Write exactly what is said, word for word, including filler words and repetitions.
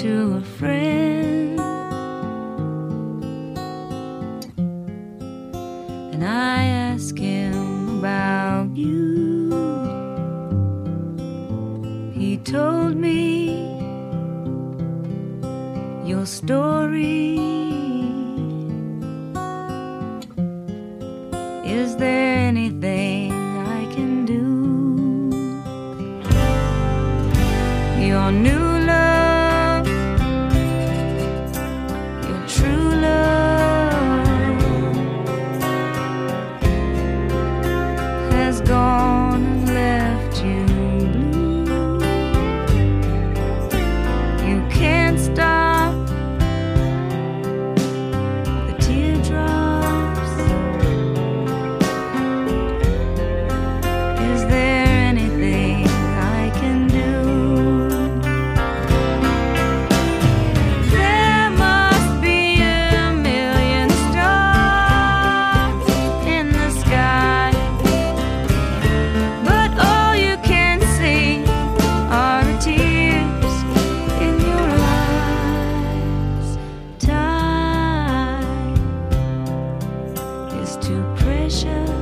to a friend, and I ask him about you. He told me your story. Is there anything I can do? Your new love, your true love has gone and left you blue. You can't stop the teardrops. Is there anything I can do? There must be a million stars in the sky, but all you can see are the tears in your eyes. Time is too precious